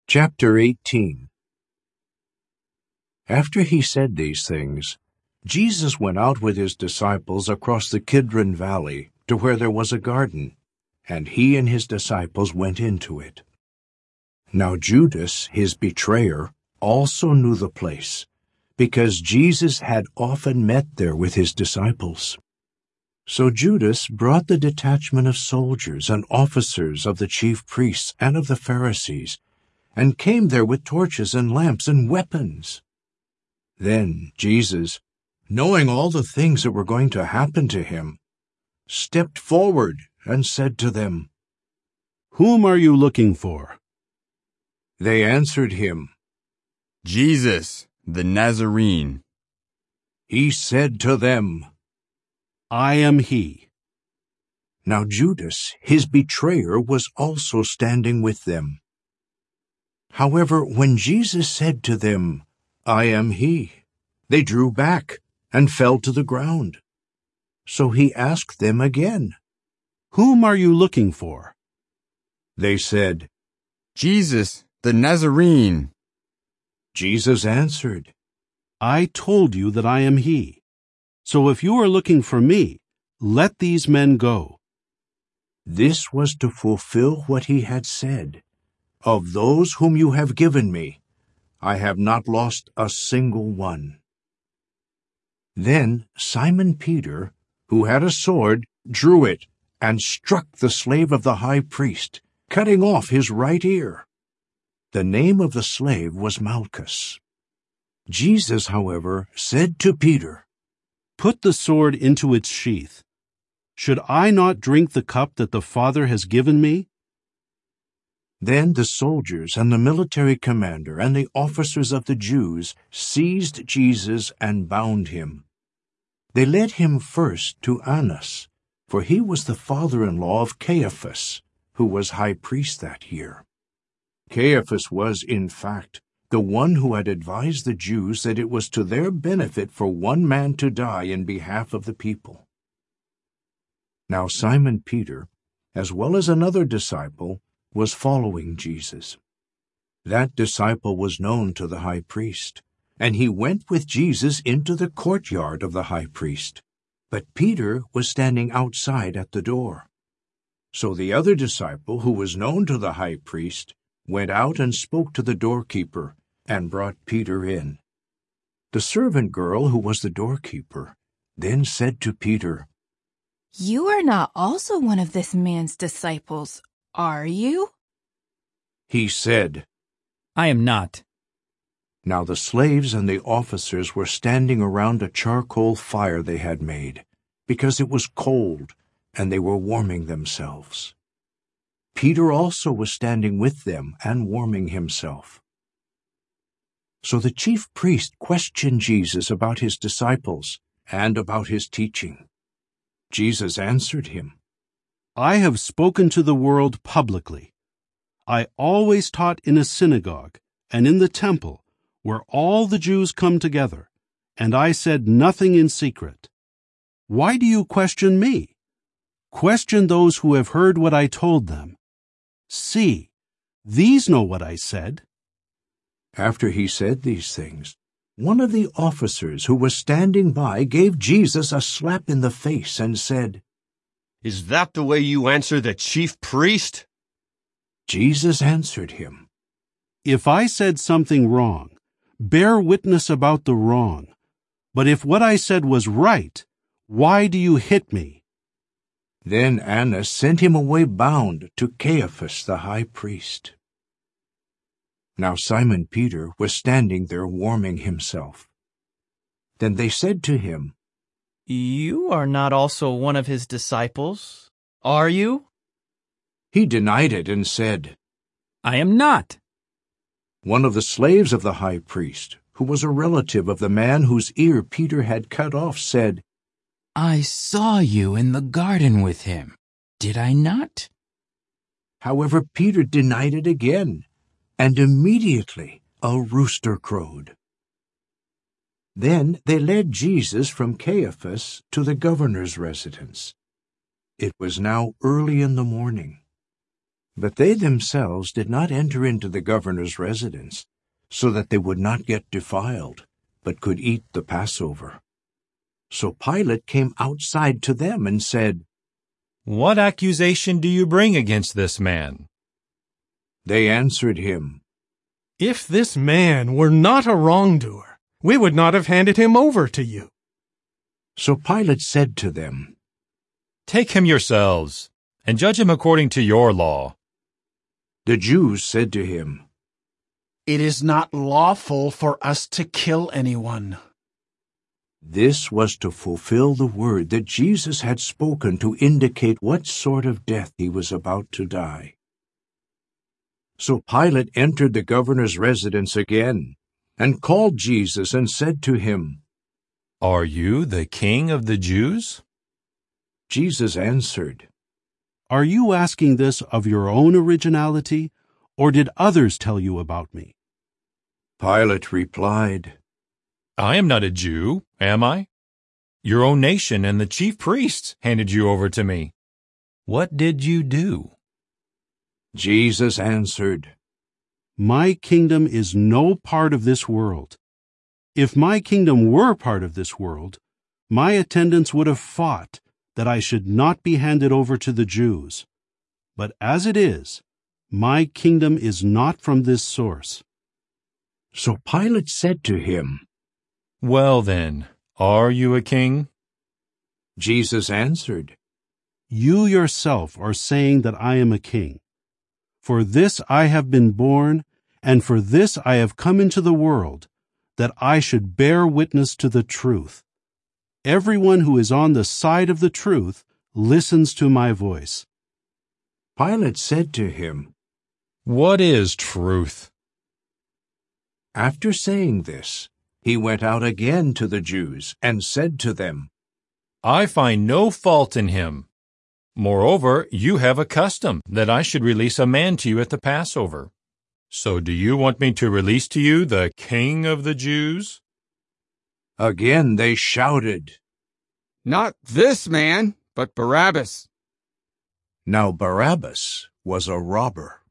Chapter 18. After he said these things, Jesus went out with his disciples across the Kidron Valley to where there was a garden, and he and his disciples went into it. Now Judas, his betrayer, also knew the place, because Jesus had often met there with his disciples. So Judas brought the detachment of soldiers and officers of the chief priests and of the Pharisees, and came there with torches and lamps and weapons. Then Jesus, knowing all the things that were going to happen to him, stepped forward and said to them, "Whom are you looking for?" They answered him, Jesus, the Nazarene. He said to them, "I am he." Now Judas, his betrayer, was also standing with them. However, when Jesus said to them, "I am he," they drew back and fell to the ground. So he asked them again. "Whom are you looking for?" They said, Jesus, the Nazarene. Jesus answered, "I told you that I am he. So if you are looking for me, let these men go." This was to fulfill what he had said, "Of those whom you have given me, I have not lost a single one." Then Simon Peter, who had a sword, drew it and struck the slave of the high priest, cutting off his right ear. The name of the slave was Malchus. Jesus, however, said to Peter, "Put the sword into its sheath. Should I not drink the cup that the Father has given me?" Then the soldiers and the military commander and the officers of the Jews seized Jesus and bound him. They led him first to Annas, for he was the father-in-law of Caiaphas, who was high priest that year. Caiaphas was, in fact, the one who had advised the Jews that it was to their benefit for one man to die in behalf of the people. Now Simon Peter, as well as another disciple, was following Jesus. That disciple was known to the high priest, and he went with Jesus into the courtyard of the high priest. But Peter was standing outside at the door. So the other disciple, who was known to the high priest, went out and spoke to the doorkeeper, and brought Peter in. The servant girl, who was the doorkeeper, then said to Peter, "You are not also one of this man's disciples, are you?" He said, "I am not." Now the slaves and the officers were standing around a charcoal fire they had made, because it was cold, and they were warming themselves. Peter also was standing with them and warming himself. So the chief priest questioned Jesus about his disciples and about his teaching. Jesus answered him, "I have spoken to the world publicly. I always taught in a synagogue and in the temple, where all the Jews come together, and I said nothing in secret. Why do you question me? Question those who have heard what I told them. See, these know what I said." After he said these things, one of the officers who was standing by gave Jesus a slap in the face and said, "Is that the way you answer the chief priest?" Jesus answered him, "If I said something wrong, bear witness about the wrong. But if what I said was right, why do you hit me?" Then Annas sent him away bound to Caiaphas the high priest. Now Simon Peter was standing there warming himself. Then they said to him, "You are not also one of his disciples, are you?" He denied it and said, "I am not." One of the slaves of the high priest, who was a relative of the man whose ear Peter had cut off, said, "I saw you in the garden with him, did I not?" However, Peter denied it again, and immediately a rooster crowed. Then they led Jesus from Caiaphas to the governor's residence. It was now early in the morning. But they themselves did not enter into the governor's residence, so that they would not get defiled, but could eat the Passover. So Pilate came outside to them and said, "What accusation do you bring against this man?" They answered him, "If this man were not a wrongdoer, we would not have handed him over to you." So Pilate said to them, "Take him yourselves, and judge him according to your law." The Jews said to him, "It is not lawful for us to kill anyone." This was to fulfill the word that Jesus had spoken to indicate what sort of death he was about to die. So Pilate entered the governor's residence again, and called Jesus and said to him, "Are you the king of the Jews?" Jesus answered, Are you asking this of your own originality, or did others tell you about me? Pilate replied, "I am not a Jew, am I? Your own nation and the chief priests handed you over to me. What did you do?" Jesus answered, My kingdom is no part of this world. If my kingdom were part of this world, my attendants would have fought that I should not be handed over to the Jews. But as it is, my kingdom is not from this source. So Pilate said to him, "Well then, are you a king?" Jesus answered, You yourself are saying that I am a king. For this I have been born, and for this I have come into the world, that I should bear witness to the truth. Everyone who is on the side of the truth listens to my voice. Pilate said to him, What is truth? After saying this, he went out again to the Jews and said to them, I find no fault in him. Moreover, you have a custom that I should release a man to you at the Passover. So do you want me to release to you the King of the Jews? Again they shouted. Not this man, but Barabbas. Now Barabbas was a robber.